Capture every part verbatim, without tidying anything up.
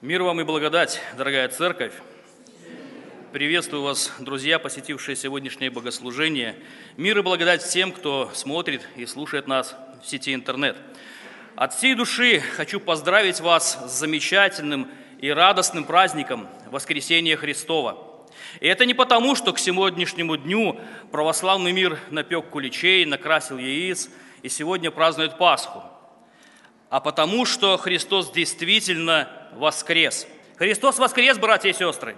Мир вам и благодать, дорогая церковь. Приветствую вас, друзья, посетившие сегодняшнее богослужение. Мир и благодать всем, кто смотрит и слушает нас в сети интернет. От всей души хочу поздравить вас с замечательным и радостным праздником Воскресения Христова. И это не потому, что к сегодняшнему дню православный мир напек куличей, накрасил яиц и сегодня празднует Пасху, а потому, что Христос действительно воскрес. Христос воскрес, братья и сестры!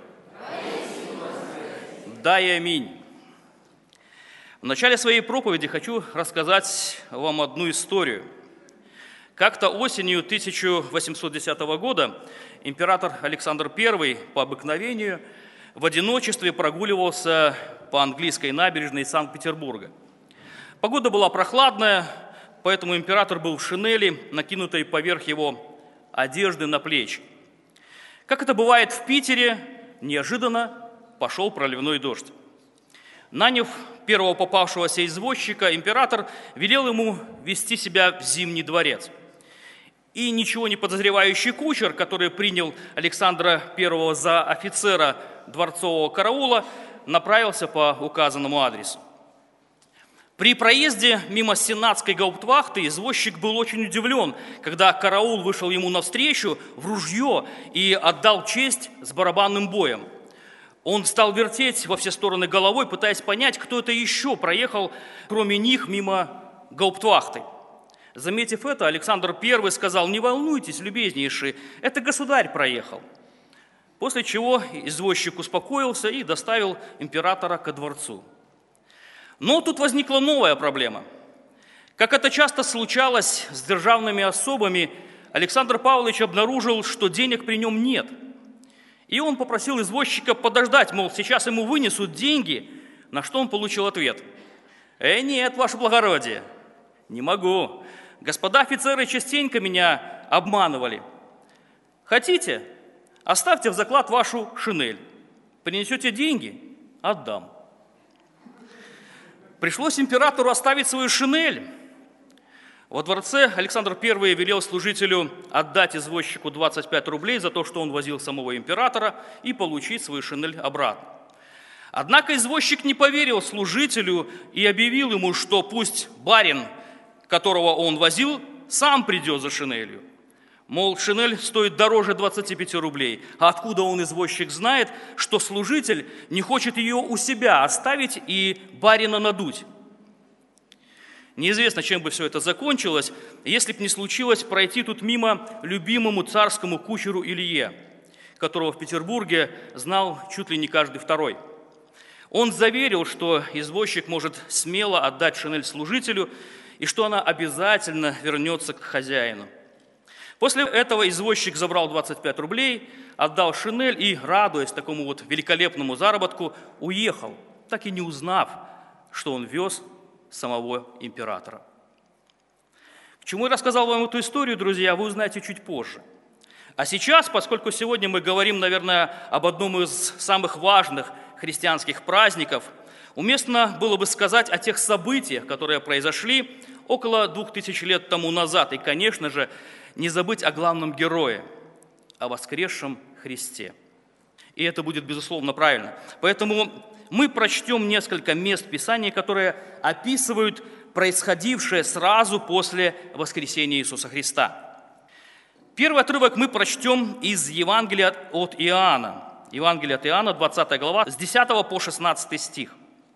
Да и аминь. В начале своей проповеди хочу рассказать вам одну историю. Как-то осенью тысяча восемьсот десятого года император Александр Первый по обыкновению в одиночестве прогуливался по английской набережной Санкт-Петербурга. Погода была прохладная, поэтому император был в шинели, накинутой поверх его одежды на плечи. Как это бывает в Питере, неожиданно пошел проливной дождь. Наняв первого попавшегося извозчика, император велел ему вести себя в Зимний дворец. И ничего не подозревающий кучер, который принял Александра Первого за офицера дворцового караула, направился по указанному адресу. При проезде мимо сенатской гауптвахты извозчик был очень удивлен, когда караул вышел ему навстречу в ружье и отдал честь с барабанным боем. Он стал вертеть во все стороны головой, пытаясь понять, кто это еще проехал, кроме них, мимо гауптвахты. Заметив это, Александр Первый сказал: «Не волнуйтесь, любезнейший, это государь проехал». После чего извозчик успокоился и доставил императора ко дворцу. Но тут возникла новая проблема. Как это часто случалось с державными особами, Александр Павлович обнаружил, что денег при нем нет. И он попросил извозчика подождать, мол, сейчас ему вынесут деньги, на что он получил ответ: «Э, нет, ваше благородие, не могу. Господа офицеры частенько меня обманывали. Хотите, оставьте в заклад вашу шинель. Принесете деньги – отдам». Пришлось императору оставить свою шинель. Во дворце Александр Первый велел служителю отдать извозчику двадцать пять рублей за то, что он возил самого императора, и получить свою шинель обратно. Однако извозчик не поверил служителю и объявил ему, что пусть барин, которого он возил, сам придет за шинелью. Мол, шинель стоит дороже двадцати пяти рублей. А откуда он, извозчик, знает, что служитель не хочет ее у себя оставить и барина надуть? Неизвестно, чем бы все это закончилось, если б не случилось пройти тут мимо любимому царскому кучеру Илье, которого в Петербурге знал чуть ли не каждый второй. Он заверил, что извозчик может смело отдать шинель служителю и что она обязательно вернется к хозяину. После этого извозчик забрал двадцать пять рублей, отдал шинель и, радуясь такому вот великолепному заработку, уехал, так и не узнав, что он вез самого императора. К чему я рассказал вам эту историю, друзья, вы узнаете чуть позже. А сейчас, поскольку сегодня мы говорим, наверное, об одном из самых важных христианских праздников, уместно было бы сказать о тех событиях, которые произошли около двух тысяч лет тому назад. И, конечно же, не забыть о главном герое, о воскресшем Христе. И это будет, безусловно, правильно. Поэтому мы прочтем несколько мест Писания, которые описывают происходившее сразу после воскресения Иисуса Христа. Первый отрывок мы прочтем из Евангелия от Иоанна. Евангелие от Иоанна, двадцатая глава, с десятого по шестнадцатый стих.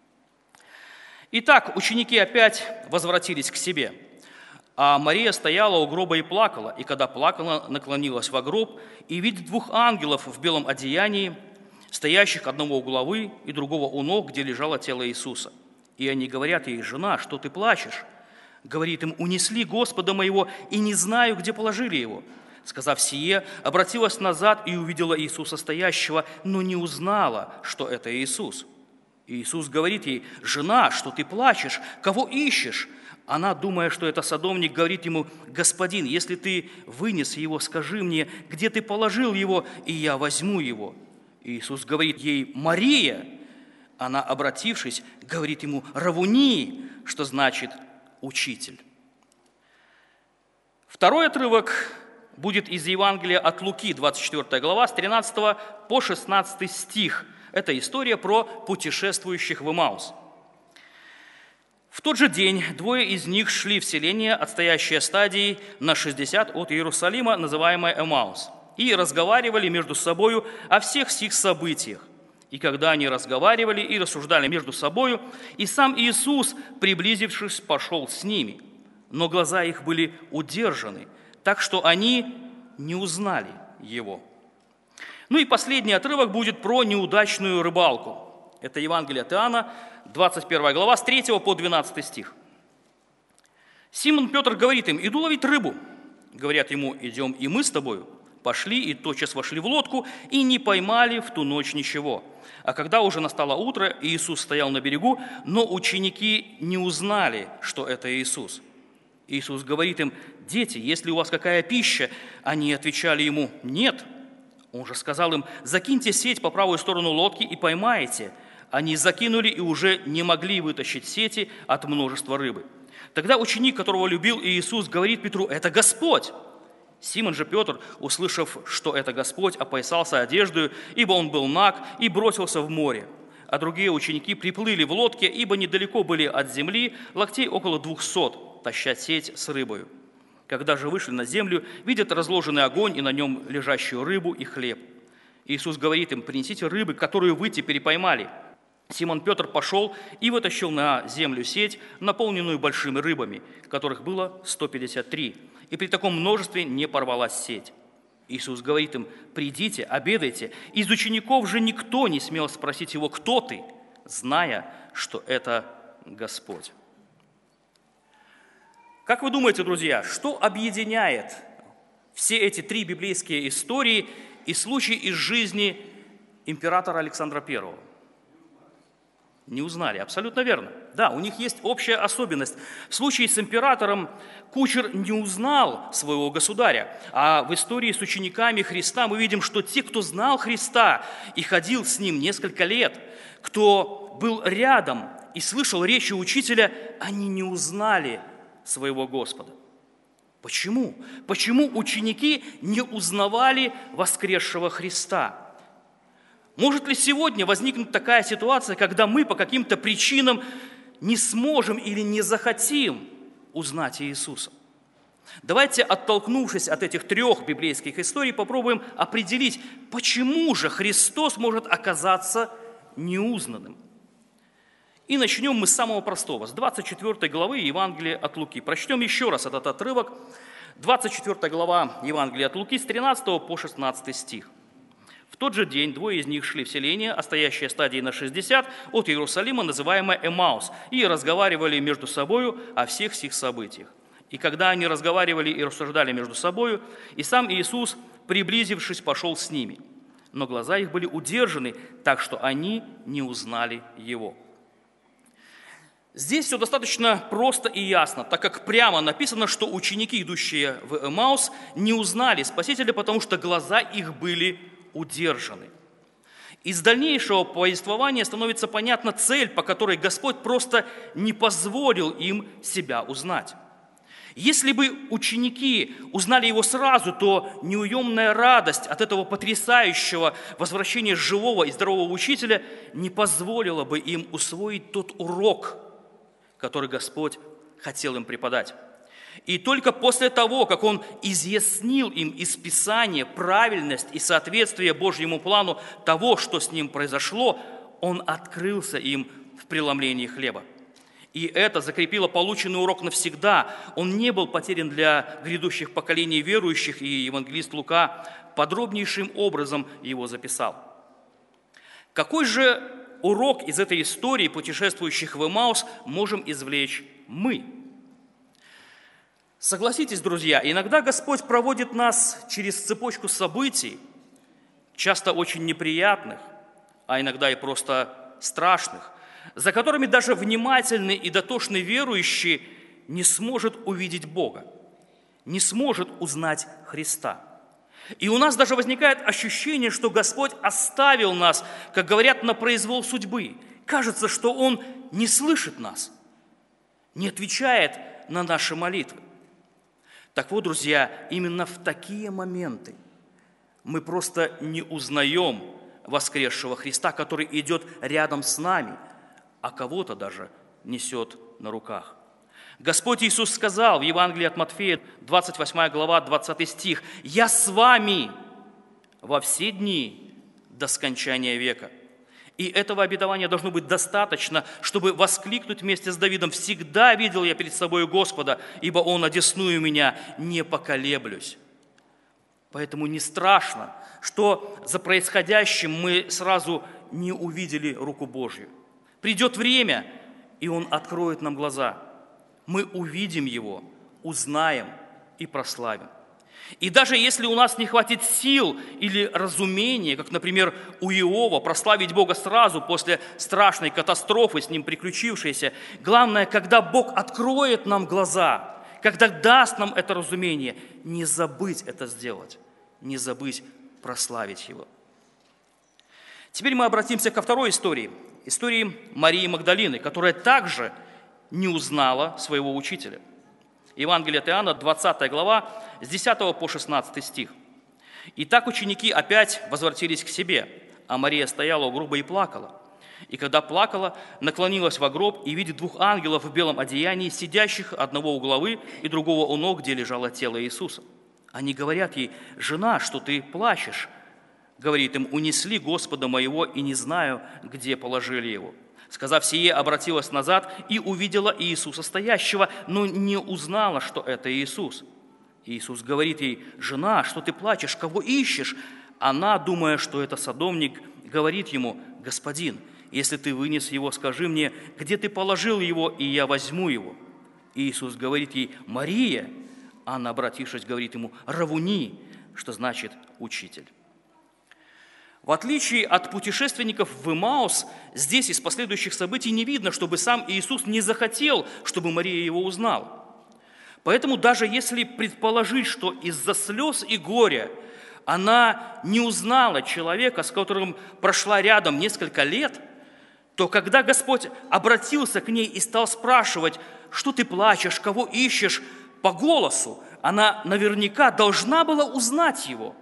«Итак, ученики опять возвратились к себе, а Мария стояла у гроба и плакала, и когда плакала, наклонилась во гроб, и видит двух ангелов в белом одеянии, стоящих одного у головы и другого у ног, где лежало тело Иисуса. И они говорят ей: жена, что ты плачешь? Говорит им: унесли Господа моего, и не знаю, где положили его. Сказав сие, обратилась назад и увидела Иисуса стоящего, но не узнала, что это Иисус. И Иисус говорит ей: жена, что ты плачешь? Кого ищешь? Она, думая, что это садовник, говорит ему: господин, если ты вынес его, скажи мне, где ты положил его, и я возьму его. И Иисус говорит ей: Мария. Она, обратившись, говорит ему: равуни, что значит учитель. Второй отрывок будет из Евангелия от Луки, двадцать четвёртая глава, с тринадцатого по шестнадцатый стих. Это история про путешествующих в Эмаус. В тот же день двое из них шли в селение, отстоящее стадией на шестьдесят от Иерусалима, называемое Эмаус, и разговаривали между собою о всех сих событиях. И когда они разговаривали и рассуждали между собою, и сам Иисус, приблизившись, пошел с ними, но глаза их были удержаны, так что они не узнали Его. Ну и последний отрывок будет про неудачную рыбалку. Это Евангелие от Иоанна, двадцать первая глава, с третьего по двенадцатый стих. Симон Петр говорит им: «Иду ловить рыбу». Говорят ему: «Идем и мы с тобою». Пошли и тотчас вошли в лодку, и не поймали в ту ночь ничего. А когда уже настало утро, Иисус стоял на берегу, но ученики не узнали, что это Иисус. Иисус говорит им: «Дети, есть ли у вас какая пища?» Они отвечали ему: «Нет». Он же сказал им: «Закиньте сеть по правую сторону лодки и поймаете». Они закинули и уже не могли вытащить сети от множества рыбы. Тогда ученик, которого любил Иисус, говорит Петру: «Это Господь». Симон же Петр, услышав, что это Господь, опоясался одеждою, ибо он был наг, и бросился в море. А другие ученики приплыли в лодке, ибо недалеко были от земли, локтей около двухсот, таща сеть с рыбою. Когда же вышли на землю, видят разложенный огонь и на нем лежащую рыбу и хлеб. Иисус говорит им: «Принесите рыбы, которую вы теперь поймали». Симон Петр пошел и вытащил на землю сеть, наполненную большими рыбами, которых было сто пятьдесят три, и при таком множестве не порвалась сеть. Иисус говорит им: «Придите, обедайте». Из учеников же никто не смел спросить его: «Кто ты?», зная, что это Господь. Как вы думаете, друзья, что объединяет все эти три библейские истории и случаи из жизни императора Александра Первого? Не узнали, абсолютно верно. Да, у них есть общая особенность. В случае с императором кучер не узнал своего государя, а в истории с учениками Христа мы видим, что те, кто знал Христа и ходил с Ним несколько лет, кто был рядом и слышал речи учителя, они не узнали своего Господа. Почему? Почему ученики не узнавали воскресшего Христа? Может ли сегодня возникнуть такая ситуация, когда мы по каким-то причинам не сможем или не захотим узнать Иисуса? Давайте, оттолкнувшись от этих трех библейских историй, попробуем определить, почему же Христос может оказаться неузнанным. И начнем мы с самого простого, с двадцать четвёртой главы Евангелия от Луки. Прочтем еще раз этот отрывок. двадцать четвёртая глава Евангелия от Луки с тринадцатого по шестнадцатый стих. В тот же день двое из них шли в селение, а стоящее стадией на шестьдесят от Иерусалима, называемое Эмаус, и разговаривали между собою о всех сих событиях. И когда они разговаривали и рассуждали между собою, и сам Иисус, приблизившись, пошел с ними. Но глаза их были удержаны, так что они не узнали Его. Здесь все достаточно просто и ясно, так как прямо написано, что ученики, идущие в Эмаус, не узнали Спасителя, потому что глаза их были удержаны. Из дальнейшего повествования становится понятна цель, по которой Господь просто не позволил им себя узнать. Если бы ученики узнали Его сразу, то неуемная радость от этого потрясающего возвращения живого и здорового учителя не позволила бы им усвоить тот урок, который Господь хотел им преподать. И только после того, как Он изъяснил им из Писания правильность и соответствие Божьему плану того, что с ним произошло, Он открылся им в преломлении хлеба. И это закрепило полученный урок навсегда. Он не был потерян для грядущих поколений верующих, и евангелист Лука подробнейшим образом его записал. Какой же урок из этой истории путешествующих в Эмаус можем извлечь мы? Согласитесь, друзья, иногда Господь проводит нас через цепочку событий, часто очень неприятных, а иногда и просто страшных, за которыми даже внимательный и дотошный верующий не сможет увидеть Бога, не сможет узнать Христа. И у нас даже возникает ощущение, что Господь оставил нас, как говорят, на произвол судьбы. Кажется, что Он не слышит нас, не отвечает на наши молитвы. Так вот, друзья, именно в такие моменты мы просто не узнаем воскресшего Христа, который идет рядом с нами, а кого-то даже несет на руках. Господь Иисус сказал в Евангелии от Матфея, двадцать восьмая глава, двадцатый стих: «Я с вами во все дни до скончания века». И этого обетования должно быть достаточно, чтобы воскликнуть вместе с Давидом: «Всегда видел я перед собой Господа, ибо Он одесную меня, не поколеблюсь». Поэтому не страшно, что за происходящим мы сразу не увидели руку Божью. Придет время, и Он откроет нам глаза. Мы увидим Его, узнаем и прославим. И даже если у нас не хватит сил или разумения, как, например, у Иова, прославить Бога сразу после страшной катастрофы, с ним приключившейся, главное, когда Бог откроет нам глаза, когда даст нам это разумение, не забыть это сделать, не забыть прославить Его. Теперь мы обратимся ко второй истории, истории Марии Магдалины, которая также не узнала своего учителя. Евангелие от Иоанна, двадцатая глава, с десятого по шестнадцатый стих. «Итак ученики опять возвратились к себе, а Мария стояла у гроба и плакала. И когда плакала, наклонилась во гроб и видит двух ангелов в белом одеянии, сидящих одного у главы и другого у ног, где лежало тело Иисуса. Они говорят ей: „Жена, что ты плачешь?“ Говорит им: „Унесли Господа моего, и не знаю, где положили его“. Сказав сие, обратилась назад и увидела Иисуса стоящего, но не узнала, что это Иисус. Иисус говорит ей: „Жена, что ты плачешь? Кого ищешь?“ Она, думая, что это садовник, говорит ему: „Господин, если ты вынес его, скажи мне, где ты положил его, и я возьму его“. Иисус говорит ей: „Мария“. Анна, обратившись, говорит ему: „Равуни“, что значит «учитель». В отличие от путешественников в Эмаус, здесь из последующих событий не видно, чтобы сам Иисус не захотел, чтобы Мария его узнала. Поэтому даже если предположить, что из-за слез и горя она не узнала человека, с которым прошла рядом несколько лет, то когда Господь обратился к ней и стал спрашивать: „Что ты плачешь, кого ищешь?“ по голосу, она наверняка должна была узнать его.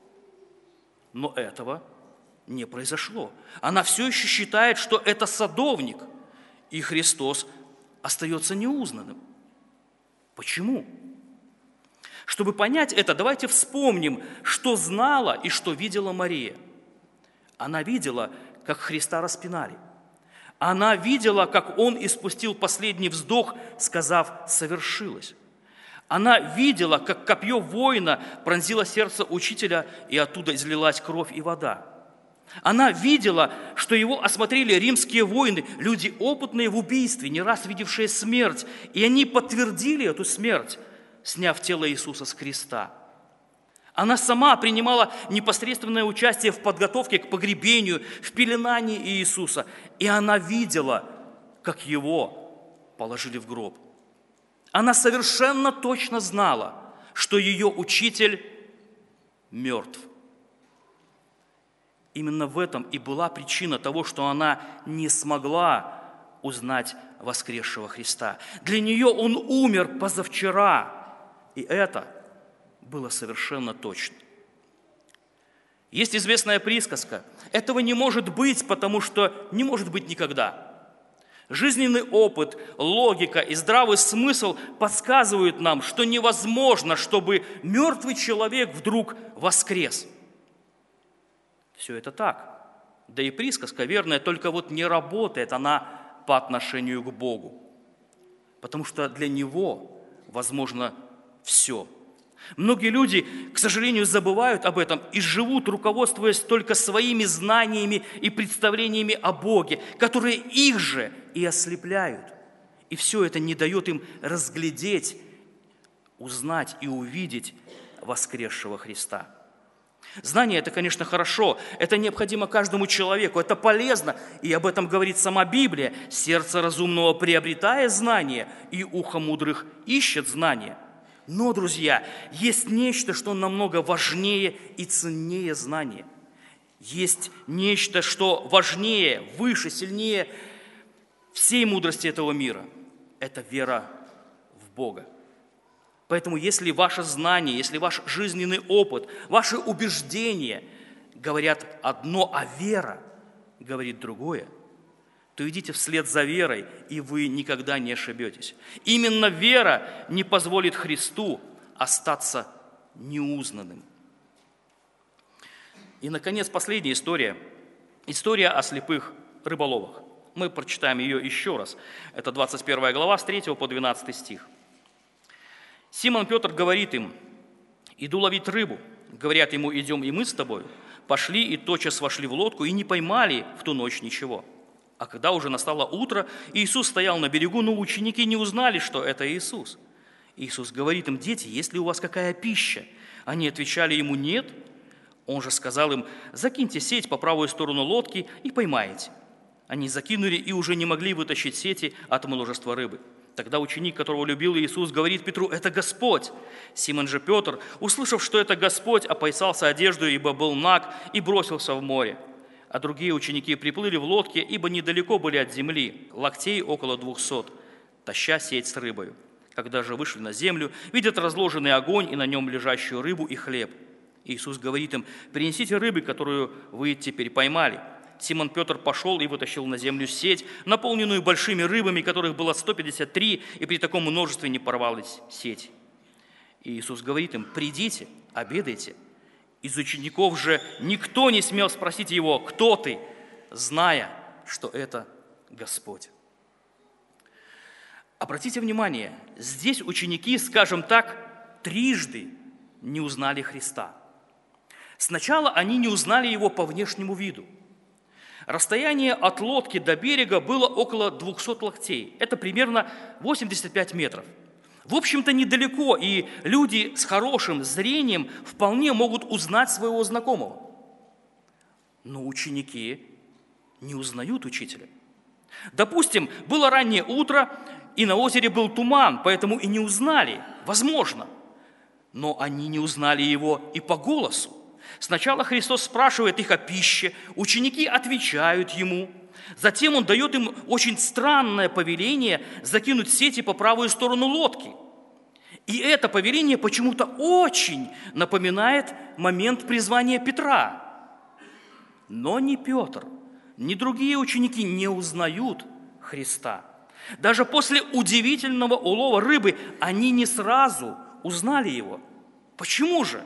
Но этого не произошло. Она все еще считает, что это садовник, и Христос остается неузнанным. Почему? Чтобы понять это, давайте вспомним, что знала и что видела Мария. Она видела, как Христа распинали. Она видела, как Он испустил последний вздох, сказав: «Совершилось». Она видела, как копье воина пронзило сердце учителя, и оттуда излилась кровь и вода. Она видела, что его осмотрели римские воины, люди, опытные в убийстве, не раз видевшие смерть, и они подтвердили эту смерть, сняв тело Иисуса с креста. Она сама принимала непосредственное участие в подготовке к погребению, в пеленании Иисуса, и она видела, как его положили в гроб. Она совершенно точно знала, что ее учитель мертв. Именно в этом и была причина того, что она не смогла узнать воскресшего Христа. Для нее Он умер позавчера, и это было совершенно точно. Есть известная присказка: «Этого не может быть, потому что не может быть никогда». Жизненный опыт, логика и здравый смысл подсказывают нам, что невозможно, чтобы мертвый человек вдруг воскрес. Все это так. Да и присказка верная, только вот не работает она по отношению к Богу. Потому что для Него возможно все. Многие люди, к сожалению, забывают об этом и живут, руководствуясь только своими знаниями и представлениями о Боге, которые их же и ослепляют. И все это не дает им разглядеть, узнать и увидеть воскресшего Христа. Знание – это, конечно, хорошо, это необходимо каждому человеку, это полезно, и об этом говорит сама Библия. «Сердце разумного приобретает знание, и ухо мудрых ищет знание». Но, друзья, есть нечто, что намного важнее и ценнее знания. Есть нечто, что важнее, выше, сильнее всей мудрости этого мира. Это вера в Бога. Поэтому если ваше знание, если ваш жизненный опыт, ваши убеждения говорят одно, а вера говорит другое, то идите вслед за верой, и вы никогда не ошибетесь. Именно вера не позволит Христу остаться неузнанным. И, наконец, последняя история. История о слепых рыболовах. Мы прочитаем ее еще раз. Это двадцать первая глава, с третьего по двенадцатый стих. Симон Петр говорит им: «Иду ловить рыбу». Говорят ему: «Идем и мы с тобою». Пошли и тотчас вошли в лодку, и не поймали в ту ночь ничего. А когда уже настало утро, Иисус стоял на берегу, но ученики не узнали, что это Иисус. Иисус говорит им: «Дети, есть ли у вас какая пища?» Они отвечали ему: «Нет». Он же сказал им: «Закиньте сеть по правую сторону лодки и поймаете». Они закинули и уже не могли вытащить сети от множества рыбы. Тогда ученик, которого любил Иисус, говорит Петру: «Это Господь». Симон же Петр, услышав, что это Господь, опоясался одеждой, ибо был наг, и бросился в море. А другие ученики приплыли в лодке, ибо недалеко были от земли, локтей около двухсот, таща сеть с рыбою. Когда же вышли на землю, видят разложенный огонь и на нем лежащую рыбу и хлеб. Иисус говорит им: «Принесите рыбы, которую вы теперь поймали». Симон Петр пошел и вытащил на землю сеть, наполненную большими рыбами, которых было сто пятьдесят три, и при таком множестве не порвалась сеть. И Иисус говорит им: «Придите, обедайте». Из учеников же никто не смел спросить его: «Кто ты?», зная, что это Господь. Обратите внимание, здесь ученики, скажем так, трижды не узнали Христа. Сначала они не узнали Его по внешнему виду. Расстояние от лодки до берега было около двухсот локтей. Это примерно восемьдесят пять метров. В общем-то, недалеко, и люди с хорошим зрением вполне могут узнать своего знакомого. Но ученики не узнают учителя. Допустим, было раннее утро, и на озере был туман, поэтому и не узнали, возможно. Но они не узнали его и по голосу. Сначала Христос спрашивает их о пище, ученики отвечают Ему. Затем Он дает им очень странное повеление закинуть сети по правую сторону лодки. И это повеление почему-то очень напоминает момент призвания Петра. Но ни Петр, ни другие ученики не узнают Христа. Даже после удивительного улова рыбы они не сразу узнали Его. Почему же?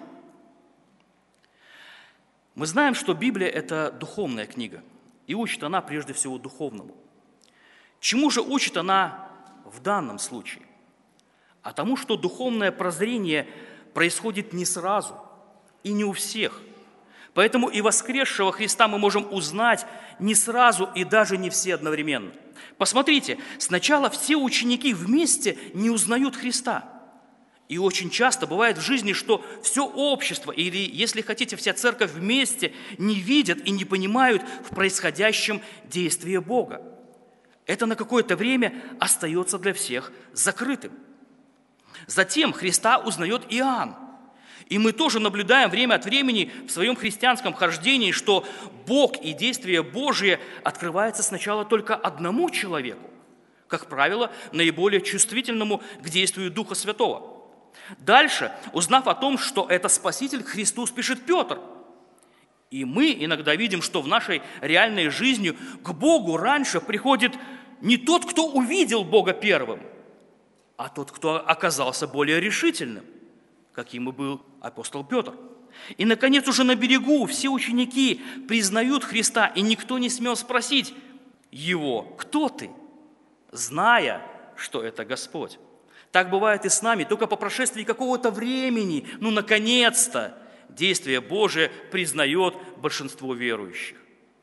Мы знаем, что Библия – это духовная книга, и учит она прежде всего духовному. Чему же учит она в данном случае? А тому, что духовное прозрение происходит не сразу и не у всех. Поэтому и воскресшего Христа мы можем узнать не сразу и даже не все одновременно. Посмотрите, сначала все ученики вместе не узнают Христа. И очень часто бывает в жизни, что все общество, или, если хотите, вся церковь вместе не видят и не понимают в происходящем действии Бога. Это на какое-то время остается для всех закрытым. Затем Христа узнает Иоанн. И мы тоже наблюдаем время от времени в своем христианском хождении, что Бог и действие Божие открывается сначала только одному человеку, как правило, наиболее чувствительному к действию Духа Святого. Дальше, узнав о том, что это Спаситель, к Христу спешит Петр. И мы иногда видим, что в нашей реальной жизни к Богу раньше приходит не тот, кто увидел Бога первым, а тот, кто оказался более решительным, каким и был апостол Петр. И, наконец, уже на берегу все ученики признают Христа, и никто не смел спросить его: «Кто ты?», зная, что это Господь. Так бывает и с нами, только по прошествии какого-то времени, ну, наконец-то, действие Божие признает большинство верующих.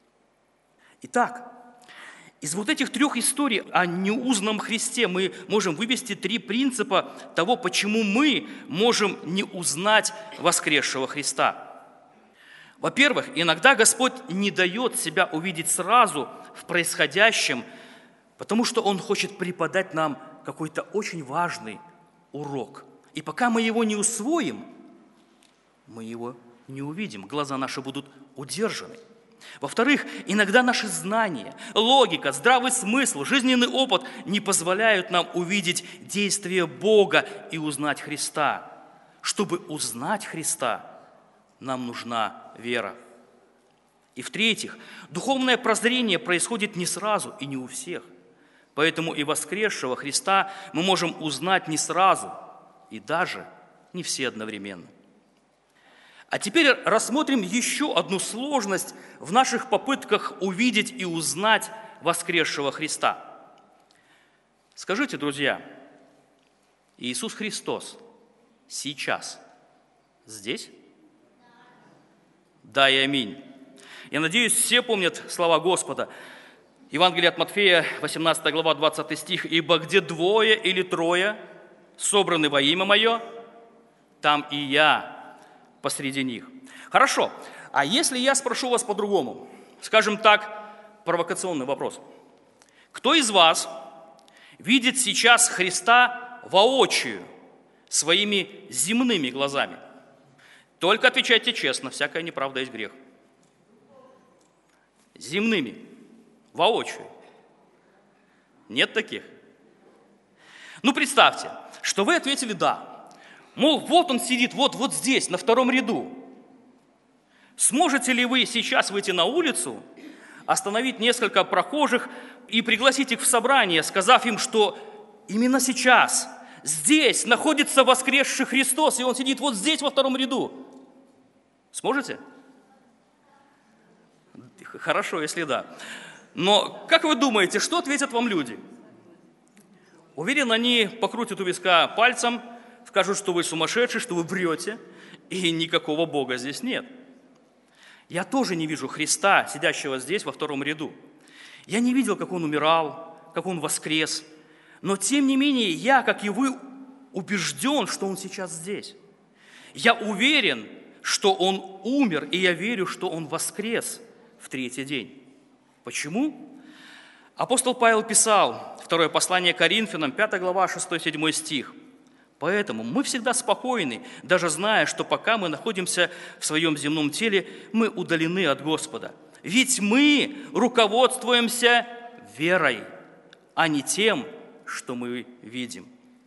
Итак, из вот этих трех историй о неузнанном Христе мы можем вывести три принципа того, почему мы можем не узнать воскресшего Христа. Во-первых, иногда Господь не дает себя увидеть сразу в происходящем, потому что Он хочет преподать нам какой-то очень важный урок. И пока мы его не усвоим, мы его не увидим. Глаза наши будут удержаны. Во-вторых, иногда наши знания, логика, здравый смысл, жизненный опыт не позволяют нам увидеть действие Бога и узнать Христа. Чтобы узнать Христа, нам нужна вера. И в-третьих, духовное прозрение происходит не сразу и не у всех. Поэтому и воскресшего Христа мы можем узнать не сразу, и даже не все одновременно. А теперь рассмотрим еще одну сложность в наших попытках увидеть и узнать воскресшего Христа. Скажите, друзья, Иисус Христос сейчас здесь? Да и аминь. Я надеюсь, все помнят слова Господа. Евангелие от Матфея, восемнадцатая глава, двадцатый стих. «Ибо где двое или трое собраны во имя Мое, там и Я посреди них». Хорошо, а если я спрошу вас по-другому, скажем так, провокационный вопрос. Кто из вас видит сейчас Христа воочию, своими земными глазами? Только отвечайте честно, всякая неправда есть грех. Земными, воочию. Нет таких? Ну, представьте, что вы ответили «да». Мол, вот он сидит, вот, вот здесь, на втором ряду. Сможете ли вы сейчас выйти на улицу, остановить несколько прохожих и пригласить их в собрание, сказав им, что именно сейчас, здесь находится воскресший Христос, и Он сидит вот здесь, во втором ряду? Сможете? Хорошо, если да. Но как вы думаете, что ответят вам люди? Уверен, они покрутят у виска пальцем, скажут, что вы сумасшедший, что вы врете, и никакого Бога здесь нет. Я тоже не вижу Христа, сидящего здесь, во втором ряду. Я не видел, как Он умирал, как Он воскрес. Но, тем не менее, я, как и вы, убежден, что Он сейчас здесь. Я уверен, что Он умер, и я верю, что Он воскрес в третий день. Почему? Апостол Павел писал, второе послание Коринфянам, пятая глава, шестой-седьмой стих. Поэтому мы всегда спокойны, даже зная, что пока мы находимся в своем земном теле, мы удалены от Господа. Ведь мы руководствуемся верой, а не тем, что мы видим.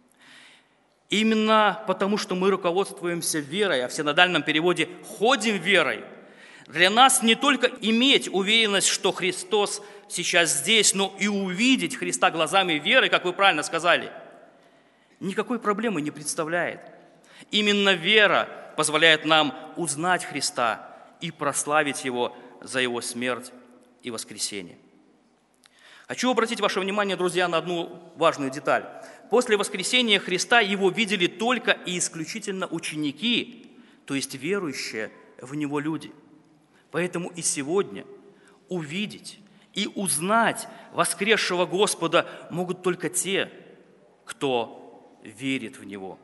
Именно потому, что мы руководствуемся верой, а в синодальном переводе «ходим верой», для нас не только иметь уверенность, что Христос сейчас здесь, но и увидеть Христа глазами веры, как вы правильно сказали, никакой проблемы не представляет. Именно вера позволяет нам узнать Христа и прославить Его за Его смерть и воскресение. Хочу обратить ваше внимание, друзья, на одну важную деталь. После воскресения Христа Его видели только и исключительно ученики, то есть верующие в Него люди. Поэтому и сегодня увидеть и узнать воскресшего Господа могут только те, кто верит в Него.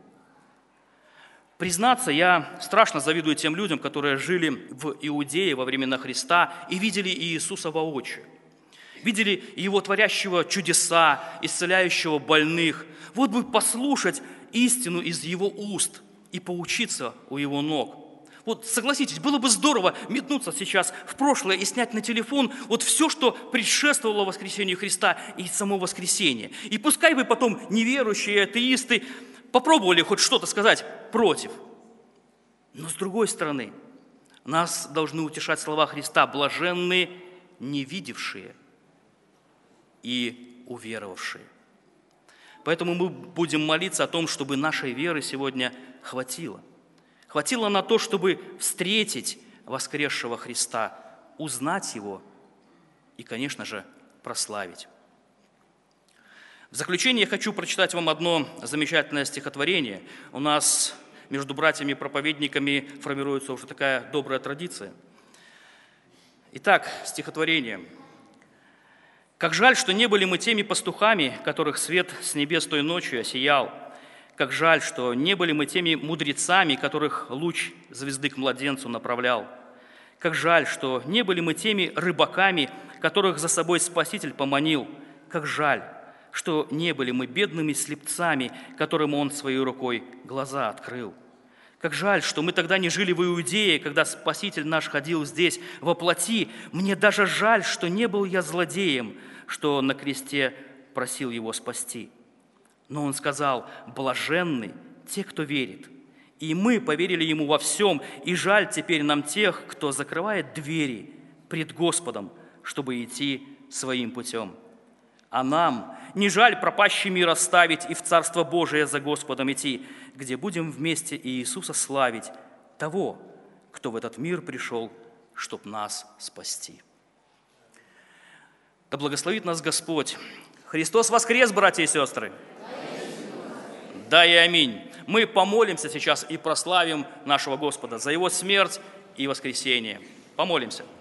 Признаться, я страшно завидую тем людям, которые жили в Иудее во времена Христа и видели Иисуса воочию. Видели Его творящего чудеса, исцеляющего больных. Вот бы послушать истину из Его уст и поучиться у Его ног. Вот согласитесь, было бы здорово метнуться сейчас в прошлое и снять на телефон вот все, что предшествовало воскресению Христа и само воскресение. И пускай вы потом неверующие атеисты попробовали хоть что-то сказать против. Но с другой стороны, нас должны утешать слова Христа: блаженные не видевшие и уверовавшие. Поэтому мы будем молиться о том, чтобы нашей веры сегодня хватило. Хватило на то, чтобы встретить воскресшего Христа, узнать Его и, конечно же, прославить. В заключение я хочу прочитать вам одно замечательное стихотворение. У нас между братьями-проповедниками формируется уже такая добрая традиция. Итак, стихотворение. «Как жаль, что не были мы теми пастухами, которых свет с небес той ночью осиял. Как жаль, что не были мы теми мудрецами, которых луч звезды к младенцу направлял. Как жаль, что не были мы теми рыбаками, которых за собой Спаситель поманил. Как жаль, что не были мы бедными слепцами, которым Он своей рукой глаза открыл. Как жаль, что мы тогда не жили в Иудее, когда Спаситель наш ходил здесь во плоти. Мне даже жаль, что не был я злодеем, что на кресте просил Его спасти. Но Он сказал: блаженны те, кто верит. И мы поверили Ему во всем, и жаль теперь нам тех, кто закрывает двери пред Господом, чтобы идти своим путем. А нам не жаль пропащий мир оставить и в Царство Божие за Господом идти, где будем вместе Иисуса славить, того, кто в этот мир пришел, чтоб нас спасти. Да благословит нас Господь. Христос воскрес, братья и сестры! Да и аминь. Мы помолимся сейчас и прославим нашего Господа за Его смерть и воскресение. Помолимся.